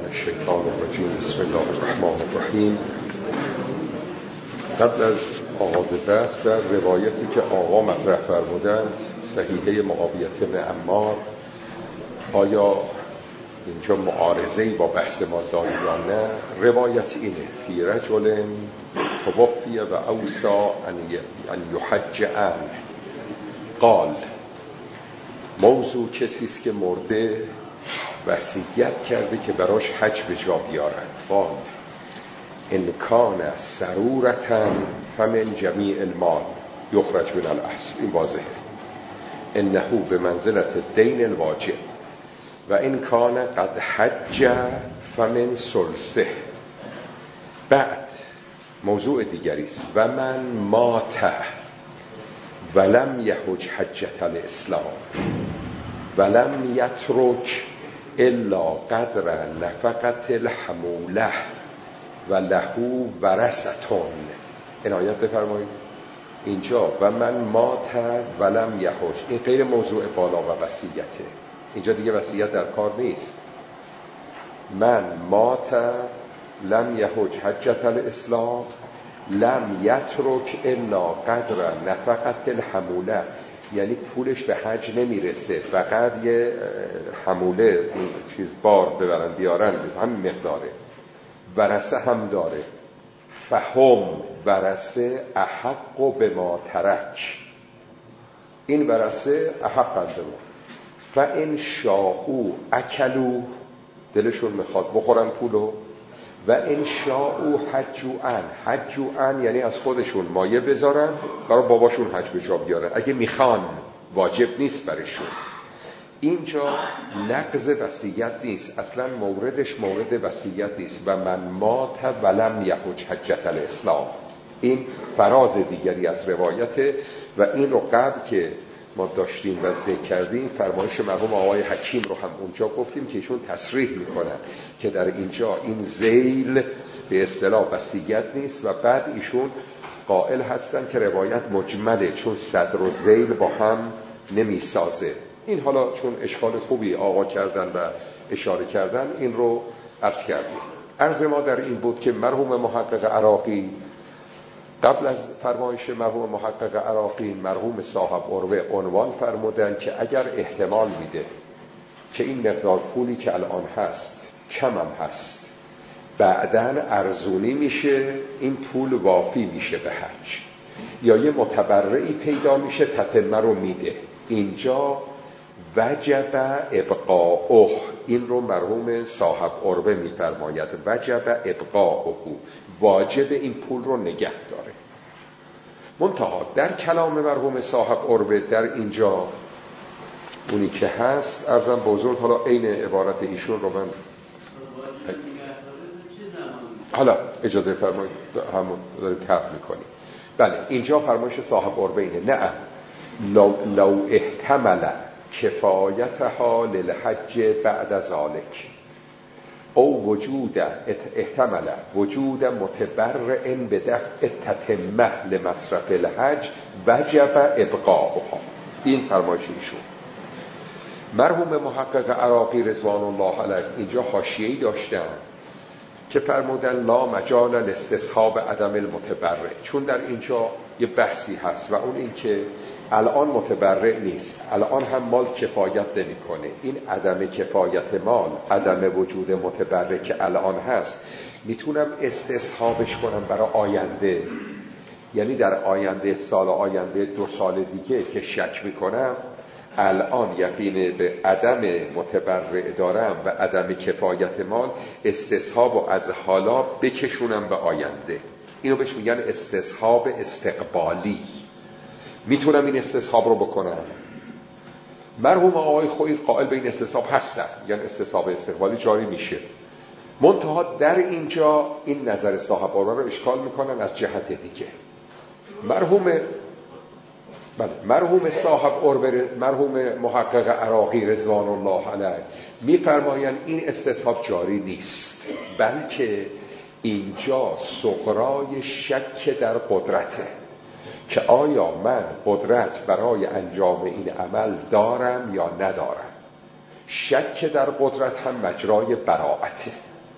الشیطان الرجیم. بسم الله الرحمن الرحیم. قبل از آغاز بحث در روایتی که آقا مطرح فرمودند، صحیحه معاویه بن عمار، آیا اینجا معارضه‌ای با بحث ما داره یا نه؟ روایت اینه: فی رجل توفی و اوصا ان یحج عنه. قال، موضوع کسیست که مرده وصیت کرده که براش حج به جا بیارن. قال ان کان سرورة فمن جمیع المال یخرج من الاصل. این واضحه. انه به منزلت الدین الواجب و این کان قد حج فمن ثلثه. بعد موضوع دیگری است: و من مات ولم یحج حجة الاسلام ولم یترک الا قدر نفقت الحموله و له ورثتون. عنایت بفرمایید. اینجا و من مات ولم یحج، این غیر موضوع بالا و وصیته. اینجا دیگه وصیت در کار نیست. من مات لم یحج حجة الاسلام لم یترک الا قدر نفقت الحموله، یعنی پولش به حج نمیرسه، فقط یه حموله چیز بار ببرن بیارن، همین مقداره. ورثه هم داره. فهم ورثه احق به ما ترک، این ورثه احق به ما. فان شاءوا اکلوا، دلشون میخواد بخورن پولو. و ان شاءوا حجوا عن یعنی از خودشون مایه بذارن برای باباشون حج به جا بیارن اگه میخوان، واجب نیست برشون. اینجا نقض وصیت نیست، اصلا موردش مورد وصیت نیست. و من مات ولم یحج حجة الاسلام، این فراز دیگری از روایته. و این رو قبل که ما داشتیم و ذکر کردیم، فرمایش مرحوم آقای حکیم رو هم اونجا گفتیم که ایشون تصریح میکنن که در اینجا این ذیل به اصطلاح وصیت نیست. و بعد ایشون قائل هستن که روایت مجمله، چون صدر و ذیل با هم نمیسازه. این حالا چون اشکال خوبی آقا کردن و اشاره کردن، این رو عرض کردیم. عرض ما در این بود که مرحوم محقق عراقی قبل از فرمایش مرحوم محقق عراقی، مرحوم صاحب عروه عنوان فرمودن که اگر احتمال میده که این مقدار پولی که الان هست کم هم هست، بعدن ارزونی میشه، این پول وافی میشه به حج، یا یه متبرعی پیدا میشه تتمه رو میده، اینجا وجب ابقاؤه. این رو مرحوم صاحب عروه میفرماید: وجب ابقاؤه، واجب این پول رو نگه داره. منتها در کلام مرحوم صاحب عروه در اینجا اونی که هست، عرضم بزرگ، حالا عین عبارت ایشون رو من حالا اجازه فرمایید همون داریم طرح میکنیم. بله، اینجا فرمایش صاحب عروه اینه: نه لو احتمل کفایتها للحج بعد ذلك او وجود احتمل وجود متبرع بدفع تتمه لمصرف الحج وجب ابقاؤها. این فرمایش ایشون. مرحوم محقق عراقی رضوان الله علیه اینجا حاشیه‌ای داشتن که فرمودن لا مجال لاستصحاب عدم المتبرع، چون در اینجا یه بحثی هست و اون این که الان متبرع نیست، الان هم مال کفایت نمی‌کنه. این عدم کفایت مال، عدم وجود متبرع که الان هست، میتونم استصحابش کنم برای آینده. یعنی در آینده، سال آینده، 2 سال دیگه که شک میکنم الان یقین به عدم متبرع دارم و عدم کفایت مال، استصحاب و از حالا بکشونم به آینده. اینو بهش میگن استصحاب استقبالی. میتونم این استصحاب رو بکنم. مرحوم آقای خویی قائل به این استصحاب هستن، یعنی استصحاب استقبالی جاری میشه. منتها در اینجا این نظر صاحب عروه رو اشکال میکنن از جهت دیگه. مرحوم صاحب عروه، مرحوم محقق عراقی رضوان الله علیه میفرمایند این استصحاب جاری نیست، بلکه اینجا سغرای شک در قدرته که آیا من قدرت برای انجام این عمل دارم یا ندارم. شک در قدرت هم مجرای براعته.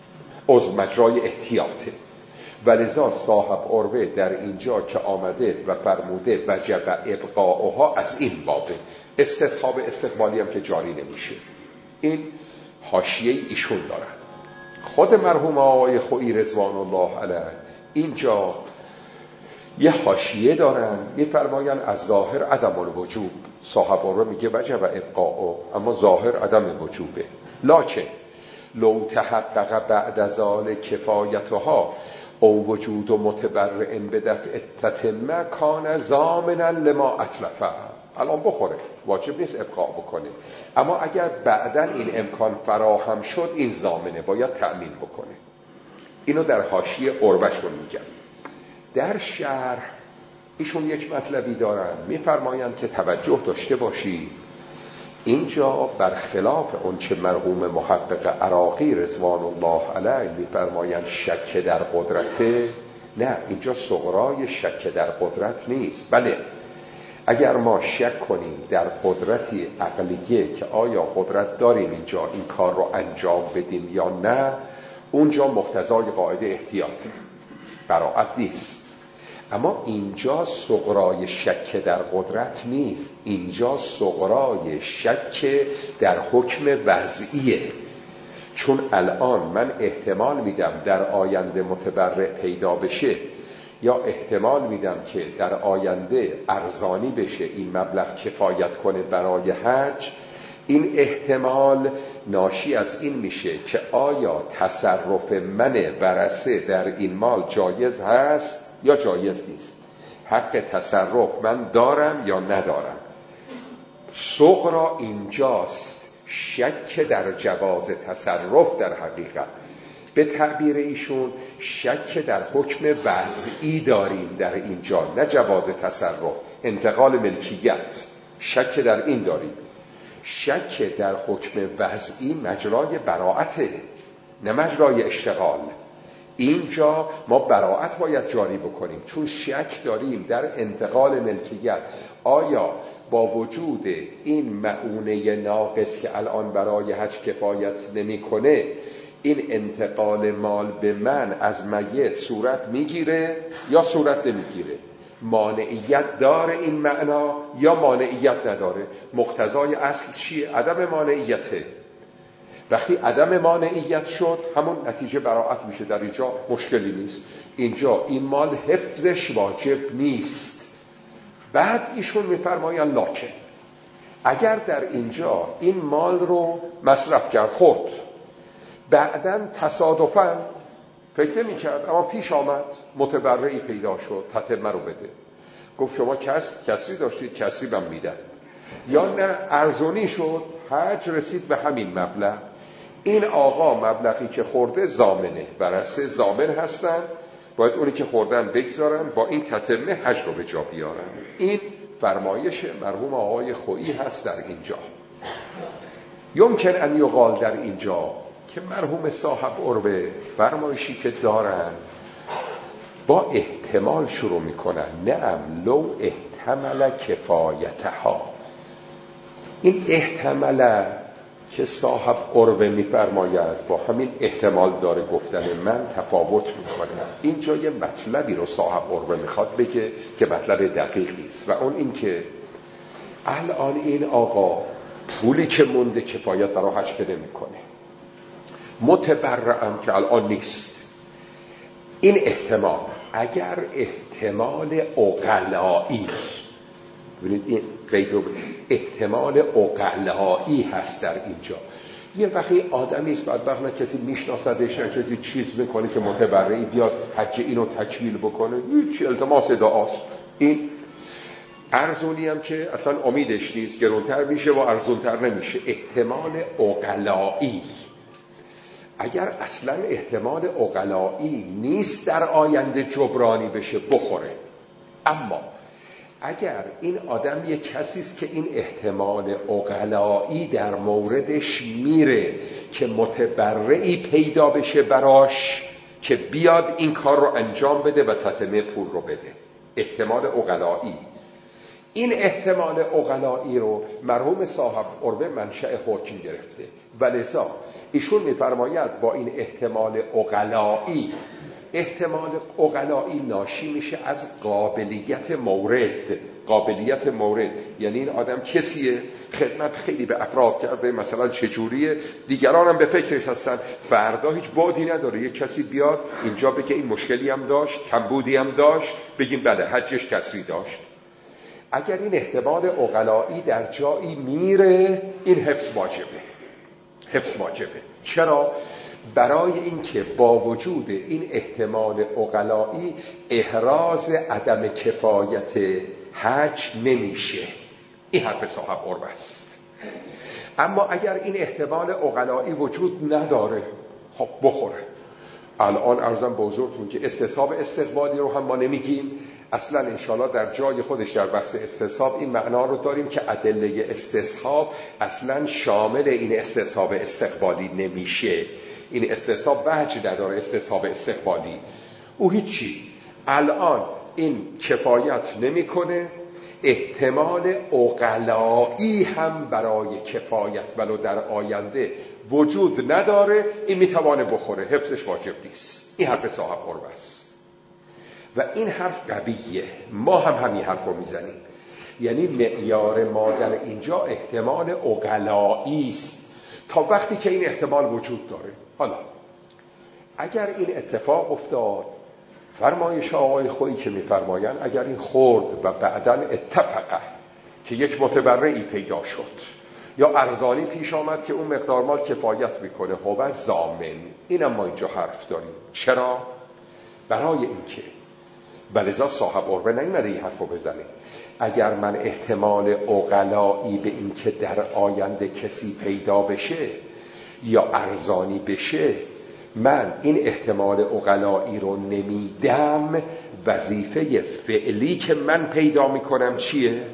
مجرای احتیاطه. ولذا صاحب عروه در اینجا که آمده و فرموده وجب ابقاؤها از این بابه، استصحاب استقبالی هم که جاری نمیشه. این حاشیه ایشون دارن. خود مرحوم آقای خویی رضوان الله علیه اینجا یه حاشیه دارن، میفرماین از ظاهر عدم الوجوب، صاحب عروه میگه وجب ابقاؤ، اما ظاهر عدم وجوبه. لکن لو تحقق بعد ذلك کفایتها او وجود متبرع بدفع التتمه کان ضامنا لما اتلفه. الان بخوره، واجب نیست ابقاء بکنه، اما اگر بعداً این امکان فراهم شد این ضامنه، باید تأمین بکنه. اینو در حاشیه عروهشون میگن. در شرح ایشون یک مطلبی دارن، میفرمایند که توجه داشته باشید اینجا برخلاف اون چه مرحوم محقق عراقی رضوان الله علیه میفرمایند شک در قدرته، نه، اینجا صغرای شک در قدرت نیست. بله اگر ما شک کنیم در قدرتی عقلیه که آیا قدرت داریم اینجا این کار رو انجام بدیم یا نه، اونجا مقتضای قاعده احتیاطی براءت نیست. اما اینجا صغرای شک در قدرت نیست، اینجا صغرای شک در حکم وضعیه. چون الان من احتمال میدم در آینده متبرع پیدا بشه، یا احتمال میدم که در آینده ارزانی بشه این مبلغ کفایت کنه برای حج، این احتمال ناشی از این میشه که آیا تصرف من ورثه در این مال جایز هست یا جایز نیست، حق تصرف من دارم یا ندارم. صغرا اینجاست، شک در جواز تصرف در حقیقت. به تعبیر ایشون شک در حکم وضعی داریم در اینجا، نه جواز تصرف، انتقال ملکیت، شک در این داریم. شک در حکم وضعی مجرای براءته، نه مجرای اشتغال. اینجا ما براءت باید جاری بکنیم، چون شک داریم در انتقال ملکیت. آیا با وجود این مؤونه ناقص که الان برای حج کفایت نمی‌کنه، این انتقال مال به من از میت صورت میگیره یا صورت نمیگیره؟ مانعیت داره این معنا یا مانعیت نداره؟ مقتضای اصل چیه؟ عدم مانعیته. وقتی عدم مانعیت شد همون نتیجه براءت میشه، در اینجا مشکلی نیست. اینجا این مال حفظش واجب نیست. بعد ایشون میفرماین لکن اگر در اینجا این مال رو مصرف کرد، خورد، بعداً تصادفاً فکر نمی کرد اما پیش آمد متبرعی پیدا شد، تتمه رو بده، گفت شما کسری داشتید، کسری بم میدن، یا نه ارزونی شد، حج رسید به همین مبلغ، این آقا مبلغی که خورده ضامنه، ورثه ضامن هستن، باید اونی که خوردن بگذارن، با این تتمه حج رو به جا بیارن. این فرمایش مرحوم آقای خویی هست در اینجا. یمکن ان یقال در اینجا که مرحوم صاحب عروه فرمایشی که دارن با احتمال شروع میکنن، نعم لو احتمل کفایتها. این احتمل که صاحب عروه میفرماید با همین احتمال داره گفتن من تفاوت میکنه. اینجا یه مطلبی رو صاحب عروه میخواد بگه که مطلب دقیق نیست، و اون این که الان این آقا پولی که مونده کفایت برای حج بده میکنه، متبرعم که الان نیست. این احتمال اگر احتمال عقلایی، ببینید این قید احتمال عقلایی هست در اینجا. یه وقتی آدمی است بدبخت، نه کسی میشناسدش، نه کسی چیز میکنه که متبرعی بیاد حج اینو تکمیل بکنه، هیچ التماس دعاست. این ارزونی هم که اصلا امیدش نیست، گرونتر میشه و ارزونتر نمیشه. احتمال عقلایی، اگر اصلا احتمال عقلایی نیست در آینده جبرانی بشه بخوره. اما اگر این آدم یک کسی است که این احتمال عقلایی در موردش میره که متبرعی پیدا بشه براش که بیاد این کار رو انجام بده و تتمه پول رو بده، احتمال عقلایی، این احتمال عقلایی رو مرحوم صاحب عربه منشأ حکم گرفته و لذا ایشون می‌فرماید با این احتمال عقلایی ناشی میشه از قابلیت مورد. یعنی این آدم کسیه خدمت خیلی به افراد کرده، مثلا چجوریه، دیگران هم به فکرش هستن، فردا هیچ بعدی نداره یه کسی بیاد اینجا بگه این مشکلی هم داشت، کمبودی هم داشت، بگیم بله حجش کسری داشت. اگر این احتمال عقلایی در جایی میره، این حفظ واجبه. چرا؟ برای اینکه با وجود این احتمال عقلایی احراز عدم کفایت حج نمیشه. این حرف صاحب عربه است. اما اگر این احتمال عقلایی وجود نداره، خب بخوره. الان عرضم به حضورتون که استصحاب استقبالی رو هم ما نمیگیم، اصلا انشالله در جای خودش در بحث استصحاب این معنا رو داریم که ادله استصحاب اصلا شامل این استصحاب استقبالی نمیشه. این استصحاب وجه نداره، استصحاب استقبالی او هیچی. الان این کفایت نمیکنه، احتمال عقلایی هم برای کفایت ولو در آینده وجود نداره، این میتوانه بخوره، حفظش واجب نیست. این حرف صاحب عربه است و این حرف قویه. ما هم همین حرف رو میزنیم. یعنی معیار ما در اینجا احتمال عقلایی است تا وقتی که این احتمال وجود داره. حالا اگر این اتفاق افتاد، فرمایش آقای خویی که میفرمایند اگر این خورد و بعداً اتفقه که یک متبرعی پیدا شد یا ارزانی پیش آمد که اون مقدار مال کفایت میکنه، هو ضامن. اینم ما اینجا حرف داریم. چرا؟ برای اینکه ولذا صاحب عربه نیامده این حرفو بزنه. اگر من احتمال عقلایی به این که در آینده کسی پیدا بشه یا ارزانی بشه، من این احتمال عقلایی رو نمیدم، وظیفه فعلی که من پیدا میکنم چیه؟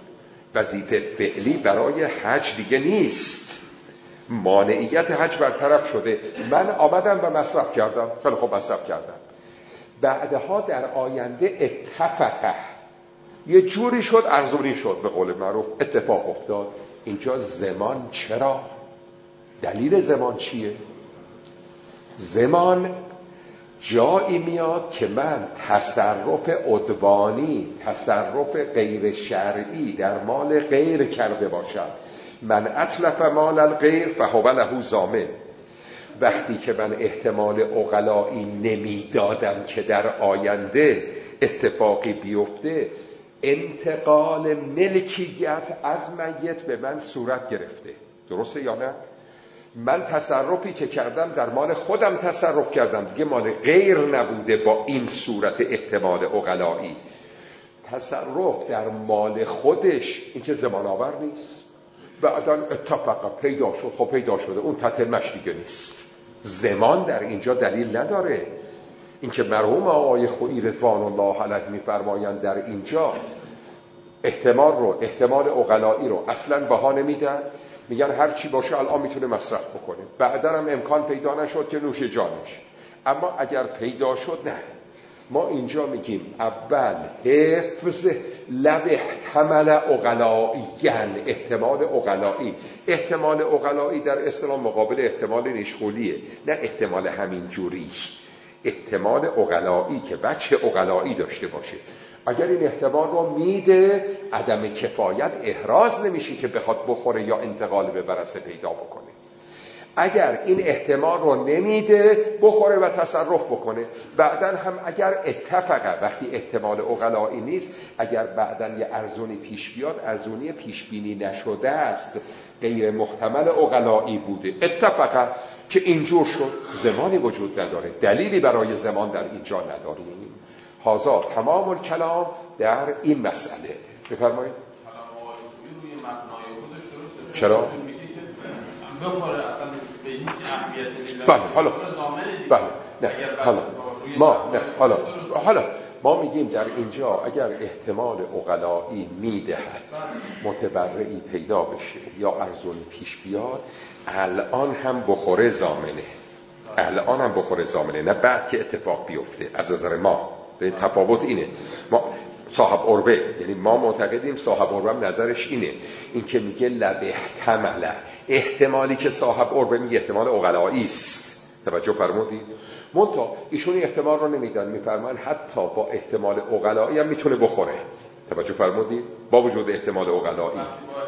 وظیفه فعلی برای حج دیگه نیست. مانعیت حج برطرف شده، من آمدم و مصرف کردم، خیلی خوب مصرف کردم، بعدها در آینده اتفقه یه جوری شد، ارزونی شد، به قول معروف اتفاق افتاد. اینجا زمان چرا؟ دلیل زمان چیه؟ زمان جایی میاد که من تصرف عدوانی، تصرف غیر شرعی در مال غیر کرده باشم. من اتلف مال الغیر فهو له ضامن. وقتی که من احتمال عقلایی نمیدادم که در آینده اتفاقی بیفته، انتقال ملکیت از میت به من صورت گرفته. درسته یا نه؟ من تصرفی که کردم در مال خودم تصرف کردم، دیگه مال غیر نبوده. با این صورت احتمال عقلایی تصرف در مال خودش این که زمان آور نیست. بعداً اتفاق پیدا شد، خب پیدا شده، اون تتلمش دیگه نیست. زمان در اینجا دلیل نداره. این که مرحوم آقای خویی رضوان الله علیه میفرمایند در اینجا احتمال عقلایی رو اصلاً بها نمیدن، میگن هر چی باشه الان میتونه مصرف بکنه، بعدا هم امکان پیدا نشد که نوش جانش. اما اگر پیدا شد نه، ما اینجا میگیم اول حفظ لب احتمال عقلاییان. احتمال عقلایی در اصطلاح مقابل احتمال نشغولیه، نه احتمال همین جوری. احتمال عقلایی که بچه عقلایی داشته باشه. اگر این احتمال رو میده، عدم کفایت احراز نمیشه که بخواد بخوره یا انتقال به برسه پیدا بکنه. اگر این احتمال رو نمیده، بخوره و تصرف بکنه. بعداً هم اگر اتفقه، وقتی احتمال عقلایی نیست، اگر بعداً یه ارزونی پیش بیاد، ارزونی پیش بینی نشده است، غیر محتمل عقلایی بوده، اتفقه که اینجور شد، زمانی وجود نداره، دلیلی برای زمان در اینجا نداریم. هذا تمام الکلام در این مسئله. بفرمایید. چرا؟ بله حالا نه حالا ما میگیم در اینجا اگر احتمال عقلایی میدهد متبرعی پیدا بشه یا ارزونی پیش بیاد، الان هم بخوره ضامنه، نه بعد که اتفاق بیفته. از نظر ما به تفاوت اینه. ما صاحب عربه، یعنی ما معتقدیم صاحب عربه هم نظرش اینه، این که میگه لبهتمله، احتمالی که صاحب عربه میگه احتمال عقلایی است. توجه فرمودید؟ منتها ایشون احتمال رو نمیدن، میفرمان حتی با احتمال عقلایی هم میتونه بخوره. توجه فرمودید؟ با وجود احتمال عقلایی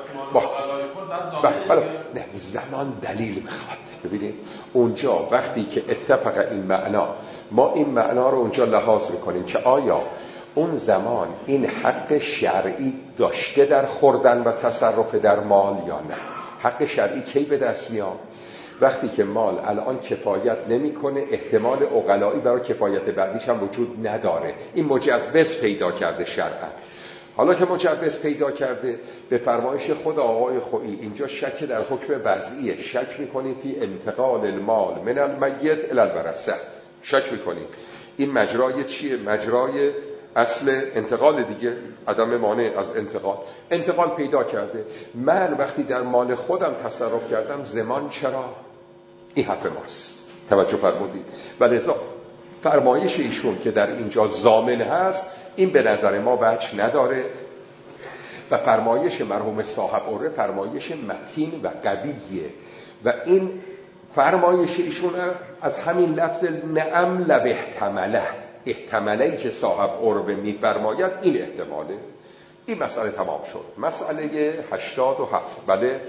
بله نه، زمان دلیل میخواد. ببینید اونجا وقتی که اتفق این معنا، ما این معنا رو اونجا لحاظ میکنیم که آیا اون زمان این حق شرعی داشته در خوردن و تصرف در مال یا نه. حق شرعی کی به دست میاد؟ وقتی که مال الان کفایت نمیکنه، احتمال عقلایی برای کفایت بعدیش هم وجود نداره، این مجوز پیدا کرده شرعا. حالا که مجوز پیدا کرده، به فرمایش خود آقای خویی اینجا شک در حکم وضعیه، شک میکنیم فی انتقال المال من المیت الی الورثه، شک میکنیم این مجرای چیه؟ مجرای اصل انتقال دیگه، عدم مانع از انتقال پیدا کرده. من وقتی در مال خودم تصرف کردم، زمان چرا؟ این حرف ماست. توجه فرمودید؟ ولذا فرمایش ایشون که در اینجا ضامن هست، این به نظر ما وجه نداره و فرمایش مرحوم صاحب عربه فرمایش متین و قویه و این فرمایش ایشون از همین لفظ نعم لبهتمله، احتمالی که صاحب عربه میفرماید این احتماله. این مسئله تمام شد. مسئله 87. بله، این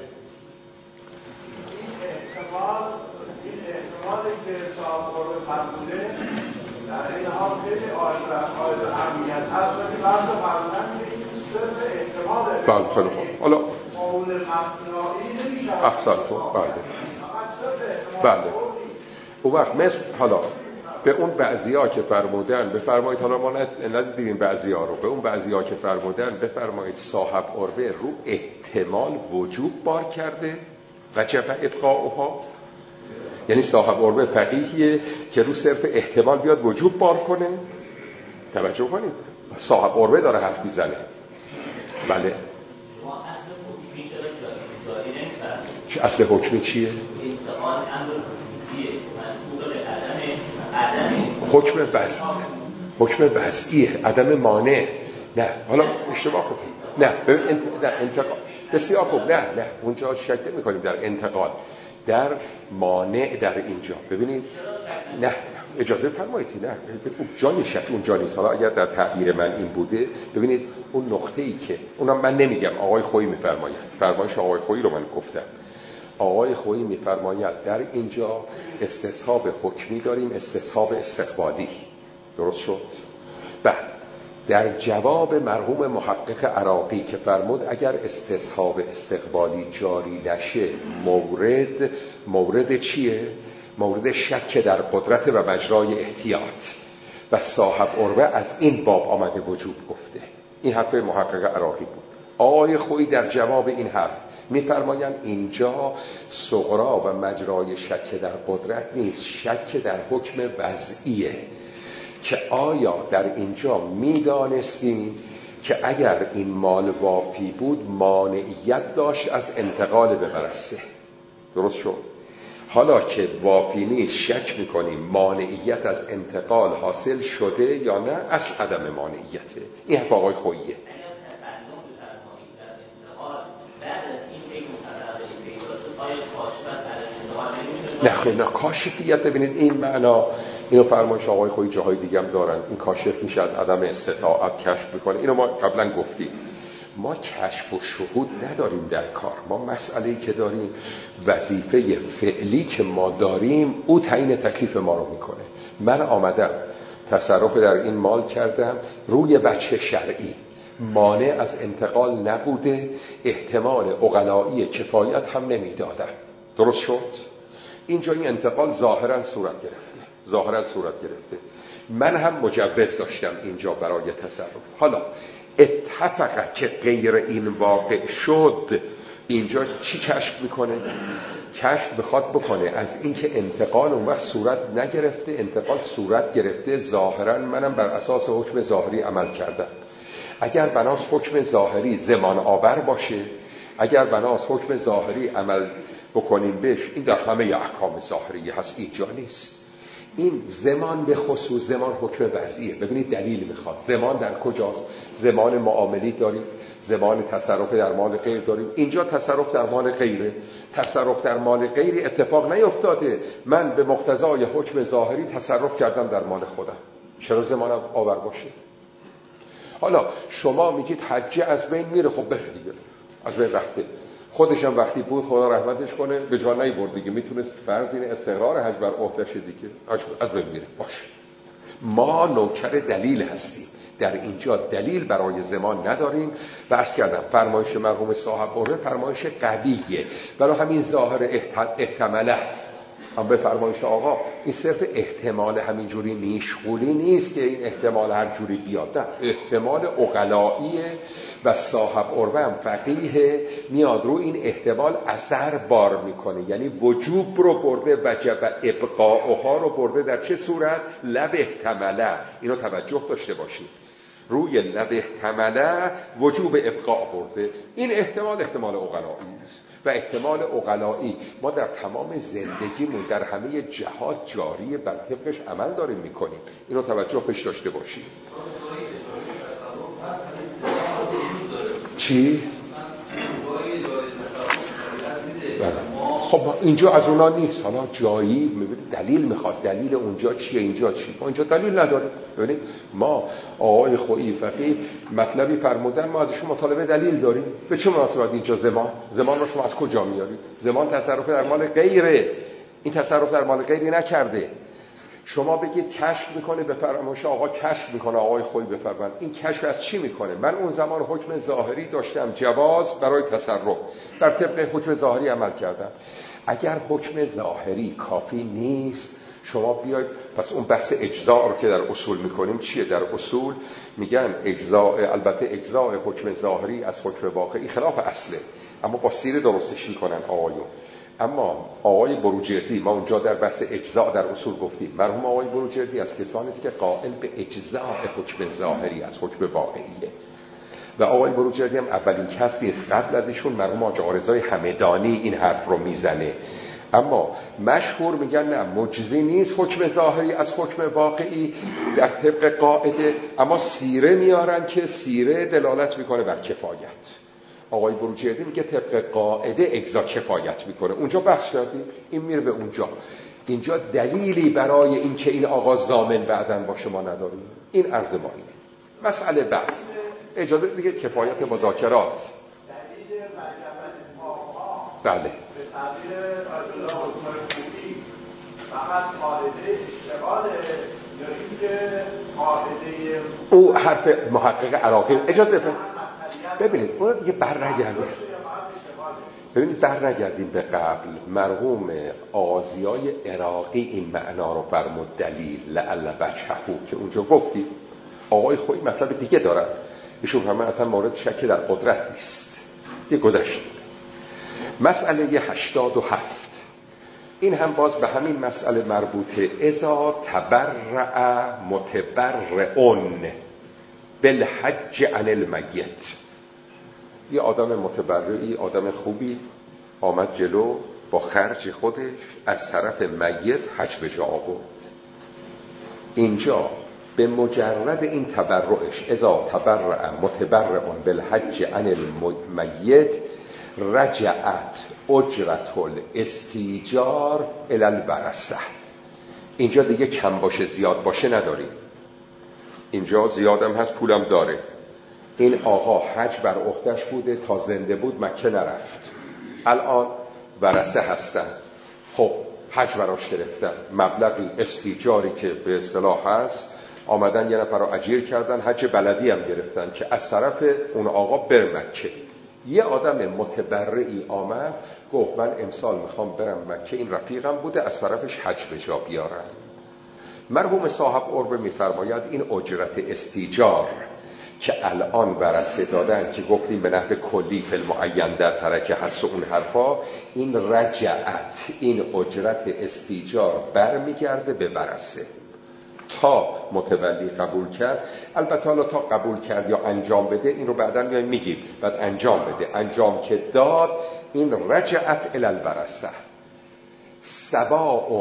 احتمالی که صاحب عربه فرموده در این حال خیلی قائل اهمیت هست، ولی بعضی فرمودن که این صرف احتماله. بله خیلی خوب. حالا قول مبنایی نمیشه. احسنتون. بله اون وقت مثل حالا به اون بعضی‌ها که فرمودن بفرمایید، حالا ما ندیدیم بعضی‌ها رو، به اون بعضی‌ها که فرمودن بفرمایید صاحب عربه رو احتمال وجوب بار کرده وجب ابقاؤها، یعنی صاحب عربه فقیهیه که رو صرف احتمال بیاد وجوب بار کنه. توجه کنید، صاحب عربه داره حرف میزنه. بله چه اصل حکمی چیه؟ حکم وضعیه، عدم مانع. نه حالا اشتباه کنید، نه انتقال بسیار خوب، نه اونجا شک نمی‌کنیم در انتقال، در مانع در اینجا. ببینید نه اجازه فرمایید، نه جای شک اونجا نیست. حالا اگر در تعبیر من این بوده، ببینید اون نقطه‌ای که اونم من نمیگم، آقای خویی میفرماید، فرمایش آقای خویی رو من گفتم. آقای خویی میفرماید در اینجا استصحاب حکمی داریم، استصحاب استقبالی. درست شد؟ بعد در جواب مرحوم محقق عراقی که فرمود اگر استصحاب استقبالی جاری نشه، مورد چیه؟ مورد شک در قدرت و مجرای احتیاط، و صاحب عربه از این باب آمده وجوب گفته. این حرف محقق عراقی بود. آقای خویی در جواب این حرف میفرمایند اینجا صغرا و مجرای شک در قدرت نیست، شک در حکم وضعیه که آیا در اینجا میدانستیم که اگر این مال وافی بود مانعیت داشت از انتقال به ورثه. درست شد؟ حالا که وافی نیست شک میکنیم مانعیت از انتقال حاصل شده یا نه، اصل عدم مانعیته. این حرف آقای خوییه. نه کاشفیت، ببینید این معنا، اینو فرمایش آقای خویی جاهای دیگه هم دارن، این کاشف میشه از عدم استطاعت کشف میکنه. اینو ما قبلا گفتیم، ما کشف و شهود نداریم در کار. ما مسئله‌ای که داریم، وظیفه فعلی که ما داریم، او تعیین تکلیف ما رو میکنه. من آمدم تصرف در این مال کردم روی وجه شرعی، مانع از انتقال نبوده، احتمال عقلایی کفایت هم نمیدادم. درست شد؟ اینجا این انتقال ظاهرا صورت گرفته. من هم مجوز داشتم اینجا برای تصرف. حالا اتفق که غیر این واقع شد، اینجا چی کشف میکنه؟ کشف بخواد بکنه از اینکه انتقال اون وقت صورت نگرفته، انتقال صورت گرفته، ظاهرا منم بر اساس حکم ظاهری عمل کردم. اگر بناس حکم ظاهری زمان آور باشه، اگر بناس حکم ظاهری عمل بکنیم بهش، این در همه احکام ظاهری هست، اینجا نیست. این زمان به خصوص زمان حکم وضعیه. ببینید دلیل میخواد. زمان در کجاست؟ زمان معاملی داریم، زمان تصرف در مال غیر داریم. اینجا تصرف در مال غیره. تصرف در مال غیری اتفاق نیفتاده. من به مقتضای حکم ظاهری تصرف کردم در مال خودم. چرا زمانم آور باشه؟ حالا شما میگید حجه از بین میره، خب بره دیگه، از بین رفته. خودش هم وقتی بود خدا رحمتش کنه به جا نیبرد دیگه، میتونست فرض این استقرار حج بر عهده‌شه دیگه، از بین میره. باشه، ما نوکر دلیل هستیم. در اینجا دلیل برای زمان نداریم و عرض کردم فرمایش مرحوم صاحب قربه فرمایش قویه، برای همین ظاهر احتماله. اما به فرمایش آقا این صرف احتمال همینجوری نیشغولی نیست که این احتمال هر جوری بیاد، نه، احتمال عقلاییه و صاحب قربه هم فقیه، میاد رو این احتمال اثر بار میکنه. یعنی وجوب رو برده، وجب ابقاؤها رو برده. در چه صورت؟ لب احتماله. اینو توجه داشته باشید، روی لب احتماله وجوب ابقاء برده. این احتمال عقلایی است و احتمال عقلایی ما در تمام زندگیمون در همه جهات جاریه، بر طبقش عمل داریم میکنیم. اینو توجه بهش داشته باشید. چی؟ خب اینجا از اونا نیست. حالا جایی میبینید دلیل میخواد، دلیل اونجا چیه اینجا چی؟ ما اینجا دلیل نداره. ببینید ما آقای خویی فقیه مطلبی فرمودن، ما ازشون مطالبه دلیل داریم. به چه مناسبت اینجا زمان رو شما از کجا میارید؟ زمان تصرف در مال غیره، این تصرف در مال غیری نکرده. شما بگید کشف میکنه، به فرمایش آقا کشف میکنه، آقای خویی بفرمایید این کشف از چی میکنه؟ من اون زمان حکم ظاهری داشتم جواز برای تصرف، در طبق حکم ظاهری عمل کردم. اگر حکم ظاهری کافی نیست شما بیاید، پس اون بحث اجزاء رو که در اصول میکنیم چیه؟ در اصول میگن اجزاء، البته اجزاء حکم ظاهری از حکم واقعی خلاف اصله، اما با سیر درستش میکنن آقایون. اما آقای بروجردی، ما اونجا در بحث اجزاء در اصول گفتیم، مرحوم آقای بروجردی از کسانی است که قائل به اجزاء حکم ظاهری از حکم واقعیه و آقای بروجردی هم اولین کسی است. قبل از ایشون مرحوم آقا رضای همدانی این حرف رو میزنه. اما مشهور میگن نه، مجزی نیست حکم ظاهری از حکم واقعی در طبق قاعده، اما سیره میارن که سیره دلالت میکنه بر کفایت. آقای بروجردی میگه طبق قاعده اجزا کفایت میکنه. اونجا بحث کردیم، این میره به اونجا. اینجا دلیلی برای این که این آقا ضامن بعدن باشه ما نداریم. این عرض ما اینه. مسئله بعد اجازه دیگه کفایت مذاکرات. دلیل مجمع آقا بله به تعبیر آیت الله عثمان خویی فقط قاعده اشتغاله یا اینکه قاعده او حرف محقق عراقی. اجازه ببینید اون دیگه برنگردیم به قبل. مرحوم آغازیای عراقی این معنا رو فرمود دلیل لعل وجهه که اونجا گفتیم. آقای خویی مطلب دیگه دارن، ایشون همه اصلا مورد شک در قدرت نیست. یه گذشت مسئله 87 این هم باز به همین مسئله مربوطه. اذا تبرع متبرعون بالحج عن المیت. یه آدم متبرعی، آدم خوبی آمد جلو با خرج خودش از طرف میت حج به جا آورد. اینجا به مجرد این تبرعش اذا تبرع متبرعون بالحج عن المیت رجعت اجرت الاستیجار الی الورثه. اینجا دیگه کم باشه زیاد باشه نداری، اینجا زیادم هست پولم داره. این آقا حج بر عهده‌اش بوده، تا زنده بود مکه نرفت، الان ورثه هستن، خب حج براش گرفتن، مبلغی استیجاری که به اصطلاح هست آمدن یه نفر رو اجیر کردن، حج بلدی هم گرفتن که از طرف اون آقا بر مکه. یه آدم متبرعی آمد گفت من امسال میخوام برم مکه، این رفیقم بوده، از طرفش حج به جا بیارم. مرحوم صاحب قربه میفرماید این اجرت استیجار که الان ورثه دادن که گفتیم به نحو کلی فی المعین در ترکه هست و اون حرفا، این رجعت، این اجرت استیجار برمیگرده به ورثه تا متولی قبول کرد. البته حالا تا قبول کرد یا انجام بده این رو بعداً میگیم، بعد انجام بده، انجام که داد این رجعت الی الورثه. سواء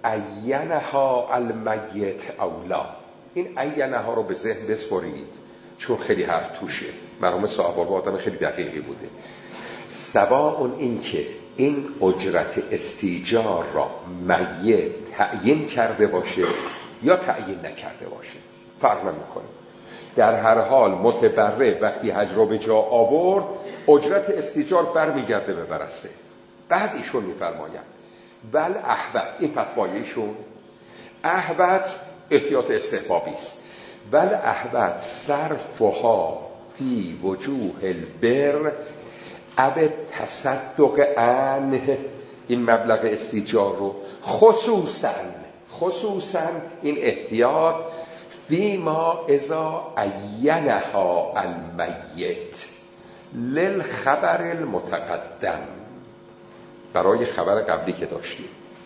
عینها المیت اولا. این عینها رو به ذهن بسپرید چون خیلی حرف توشه. مرحوم صاحب القربه آدم خیلی دقیقی بوده. سواء این که این اجرت استیجار را میت تعیین کرده باشه یا تعیین نکرده باشه فرق نمیکنه. در هر حال متبرع وقتی حج رو به جا آورد اجرت استیجار برمیگرده به ورثه. بعد ایشون میفرمایند بل احوت، این فتوای ایشون، احوت احتیاط استحبابی است. بل احوت صرفها فی وجوه البر اب تصدق عنه، این مبلغ استیجار رو خصوصاً این احتیاط فیما اذا عینها المیت للخبر المتقدم، برای خبر قبلی که داشتیم.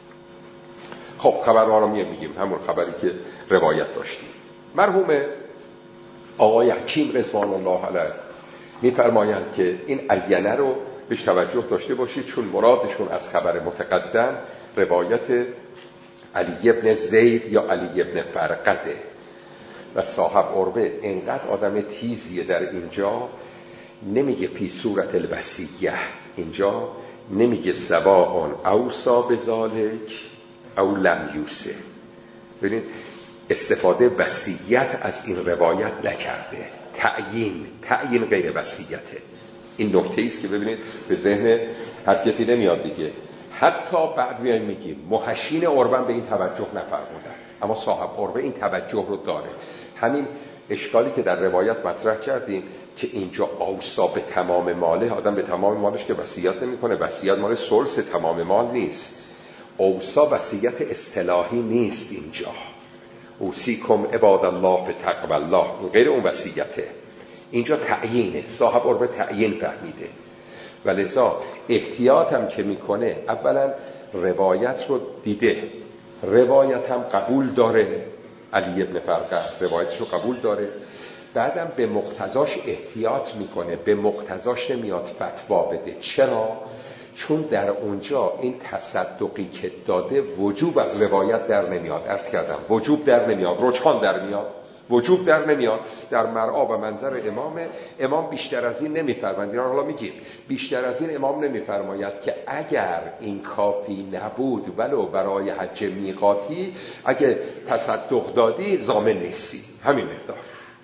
خب خبرها رو میگیم، همون خبری که روایت داشتیم. مرحوم آقای حکیم رضوان الله علیه میفرمایند که این عینه رو بهش توجه داشته باشید، چون مرادشون از خبر متقدم روایت علی ابن زید یا علی ابن فرقده. و صاحب عروه اینقدر آدم تیزیه در اینجا، نمیگه فی صورت الوصیه، اینجا نمیگه سواء اوصا بذالک او لم یوصه. ببینید استفاده وصیت از این روایت نکرده، تعیین غیر وصیته. این نکته است که ببینید به ذهن هر کسی نمیاد دیگه. حتی بعد میگیم محشین عربا به این توجه نفرمودن، اما صاحب عروه این توجه رو داره. همین اشکالی که در روایت مطرح کردیم که اینجا اوصا به تمام ماله، آدم به تمام مالش که وصیت نمیکنه، وصیت مال ثلث تمام مال نیست. اوصا وصیت اصطلاحی نیست، اینجا اوصیکم عباد الله بتقوی الله، غیر اون وصیته. اینجا تعیینه، صاحب عروه تعیین فهمیده. ولذا احتیاط هم که میکنه، اولا روایت رو دیده، روایت هم قبول داره، علی ابن فرقه روایتش رو قبول داره، بعدم به مقتضاش احتیاط میکنه، به مقتضاش نمیاد فتوا بده. چرا؟ چون در اونجا این تصدقی که داده وجوب از روایت در نمیاد. عرض کردم وجوب در نمیاد، رجحان در میاد، وجوب در نمیاد. در مرعا و منظر امام بیشتر از این نمیفرماید. اینا حالا میگیم بیشتر از این امام نمیفرماید که اگر این کافی نبود ولو برای حج میقاتی، اگه تصدق دادی ضامن نیستی، همین مقدار.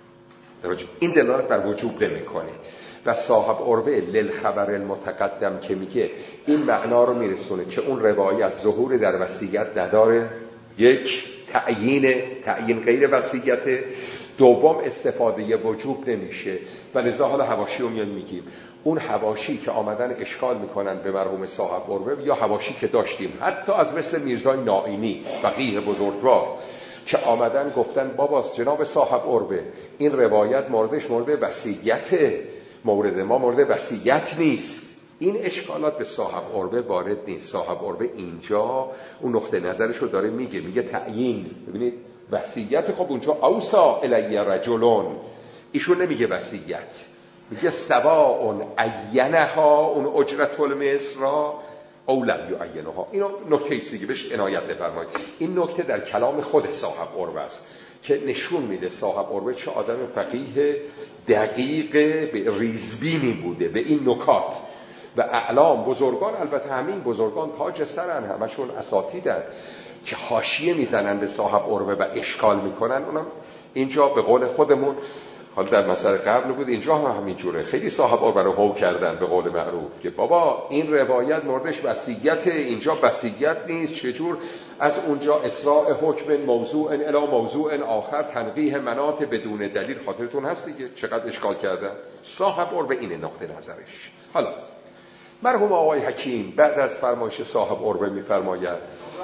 این دلالت بر وجوب نمیکنه. و صاحب عروه للخبر المتقدم که میگه این معنا رو میرسونه که اون روایت ظهور در وصیت نداره. یک، تعیین غیر وصیت. دوم، استفاده وجوب نمیشه. و لذا حالا حواشی رو میگیم، اون حواشی که آمدن اشکال میکنن به مرحوم صاحب عروه یا حواشی که داشتیم حتی از مثل میرزای نائینی فقیه بزرگوار که آمدن گفتن باباست جناب صاحب عروه این روایت موردش مورد وصیته، مورد ما مورد وصیت نیست. این اشکالات به صاحب عروه وارد نیست. صاحب عروه اینجا اون نقطه نظرش رو داره میگه تعیین. ببینید وصیت، خب اونجا اوصا الی رجلون، ایشون نمیگه وصیت، میگه سواء عینها اون اجرت المثل را او لم یعینها. اینو نکته ایست دیگه، بهش عنایت بفرمایید. این نکته در کلام خود صاحب عروه است که نشون میده صاحب عروه چه آدم فقیه دقیق به ریزبینی بوده به این نکات. و اعلام بزرگان، البته همین بزرگان تاج سرن، همشون اساتیدن که حاشیه میزنن به صاحب عروه و اشکال میکنن. اونم اینجا به قول خودمون، حالا در مسئله قبل بود، اینجا هم همین جوره. خیلی صاحب عروه رو هو کردن به قول معروف که بابا این روایت موردش وصیت، اینجا وصیت نیست. چجور؟ از اونجا اسراء حکم موضوع الی موضوع آخر، تنقیح مناط بدون دلیل. خاطرتون هست دیگه چقدر اشکال کردن صاحب عروه. این نقطه نظرش. حالا مرحوم آقای حکیم بعد از فرمایش صاحب عروه میفرماید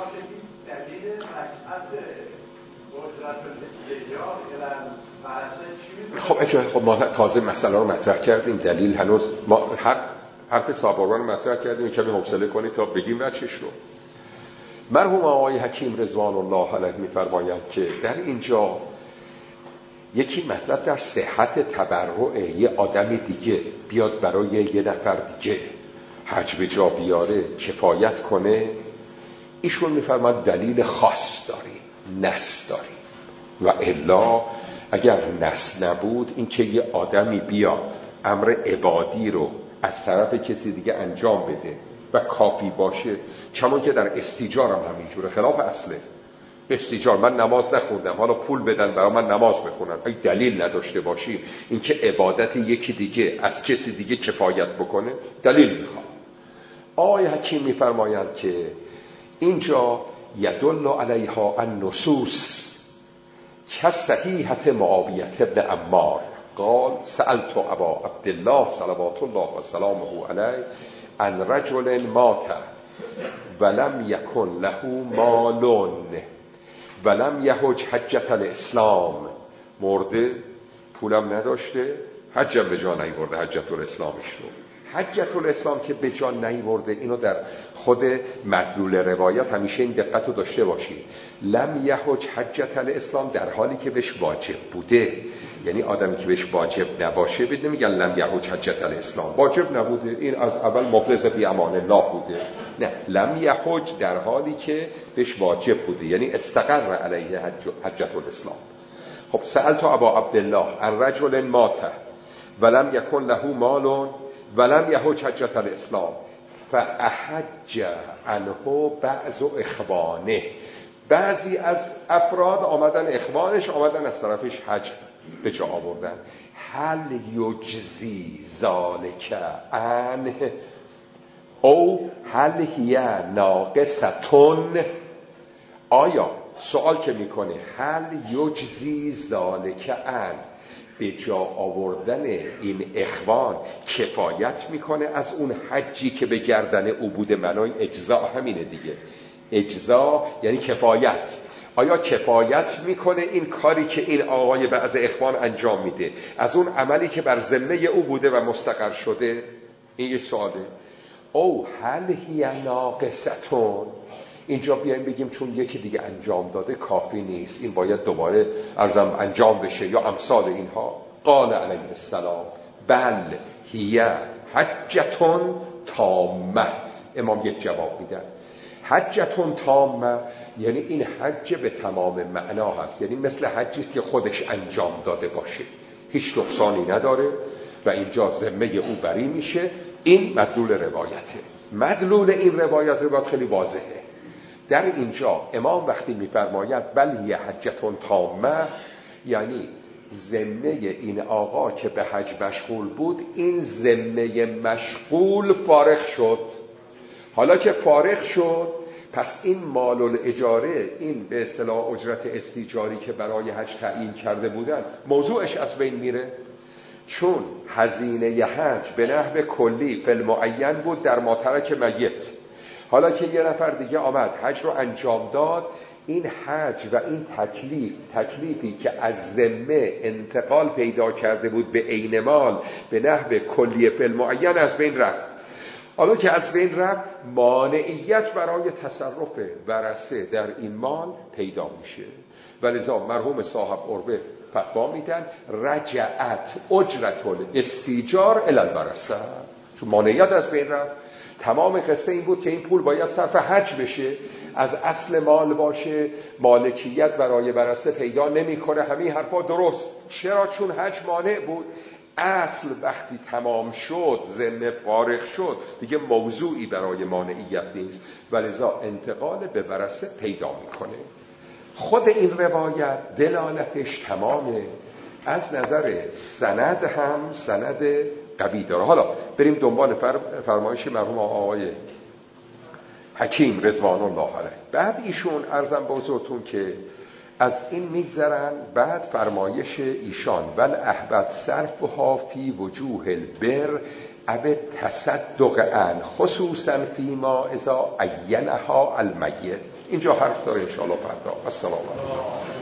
خب ما تازه مسئله رو مطرح کردیم، دلیل هنوز ما حرف صاحب عروه رو مطرح کردیم، کمی حوصله کنید تا بگیم وجهش رو. مرحوم آقای حکیم رضوان الله علیه میفرمایند که در اینجا یکی مطلب در صحت تبرع یه آدم دیگه بیاد برای یه نفر دیگه حج به جا بیاره، کفایت کنه، ایشون میفرماد دلیل خاص داریم، نص داریم. و الا اگر نص نبود، این که یه آدمی بیا امر عبادی رو از طرف کسی دیگه انجام بده و کافی باشه، چون که در استیجار هم همینجوره، خلاف اصله. استیجار، من نماز نخوندم حالا پول بدن برای من نماز بخونن، اگه دلیل نداشته باشی این که عبادت یکی دیگه از کسی دیگه کفایت بکنه، دلیل میخواد. آقای حکیم میفرمایند که اینجا یدل علیها النصوص کصحیحة معاویة ابن عمار قال سألت ابا عبدالله صلوات الله و سلامه علیه عن رجل مات ولم یکن له مال ولم یحج حجة الاسلام. مرده، پولم نداشته، حجم به جا نیورده، حجة الاسلامش رو. حجة الاسلام که به جا نیورده، اینو در خود مدلول روایت همیشه این دقت رو داشته باشید. لم یحج حجة الاسلام در حالی که بهش واجب بوده، یعنی آدمی که بهش واجب نباشه بده میگن لم یحج حجة الاسلام، واجب نبوده، این از اول مفلس فی امان الله بوده. نه، لم یحج در حالی که بهش واجب بوده، یعنی استقر علیه حجة الاسلام. خب سألت ابا عبدالله عن رجل مات ولم یکن له مال ولم یحج حجة الاسلام فاحج عنه بعض اخوانه. بعضی از افراد آمدن، اخوانش آمدن از طرفش حج به جا آوردن. هل یجزی ذالک عنه او هل هی ناقصتون؟ آیا سوال که میکنه هل یجزی ذالک عنه، به جا آوردن این اخوان کفایت میکنه از اون حجی که به گردن او بوده؟ معنای اجزا همینه دیگه، اجزا یعنی کفایت. آیا کفایت میکنه این کاری که این آقای بعض اخوان انجام میده از اون عملی که بر ذمه او بوده و مستقر شده؟ این یه سواله. او هل هی ناقصتون، اینجا بیایم بگیم چون یکی دیگه انجام داده کافی نیست، این باید دوباره ارزم انجام بشه یا امثال اینها. قال علیه السلام بل هی حجتون تامه. امام یک جواب میدن، حجتون تامه یعنی این حج به تمام معنا هست، یعنی مثل حجیست که خودش انجام داده باشه، هیچ نقصانی نداره و اینجا ذمه او بری میشه. این مدلول روایته. مدلول این روایت خیلی واضحه. در اینجا امام وقتی میفرماید بل هی حجتون تامه، یعنی ذمه این آقا که به حج مشغول بود، این ذمه مشغول فارغ شد. حالا که فارغ شد، پس این مال الاجاره، این به اصطلاح اجرت استیجاری که برای حج تعیین کرده بودن، موضوعش از بین میره. چون هزینه حج به نحو کلی فی المعین بود در ما ترک میت. حالا که یه نفر دیگه آمد حج رو انجام داد، این حج و این تکلیفی که از ذمه انتقال پیدا کرده بود به عین مال به نحو کلی فی المعین از بین رفت. حالا که از بین رفت، مانعیت برای تصرف ورثه در این مال پیدا میشه. ولذا مرحوم صاحب عربه فتوا میدن رجعت اجرت الاستیجار الی الورثه، چون مانعیت از بین رفت. تمام قصه این بود که این پول باید صرف حج بشه، از اصل مال باشه، مالکیت برای ورثه پیدا نمیکنه. همین حرفا درست. چرا؟ چون حج مانع بود. اصل وقتی تمام شد، ذمه فارغ شد، دیگه موضوعی برای مانعیت نیست، ولذا انتقال به ورثه پیدا میکنه. خود این روایت دلالتش تمامه، از نظر سند هم سند قوی داره. حالا بریم دنبال فرمایش مرحوم آقای حکیم رضوان الله علیه. بعد ایشون عرضم به حضورتون که از این میگذرن، بعد فرمایش ایشان ول احبت صرفها فی وجوه البر اب تصدق عن خصوصا فیما اذا عینها المیت. اینجا حرف داره ان شاء الله فردا. السلام علیکم.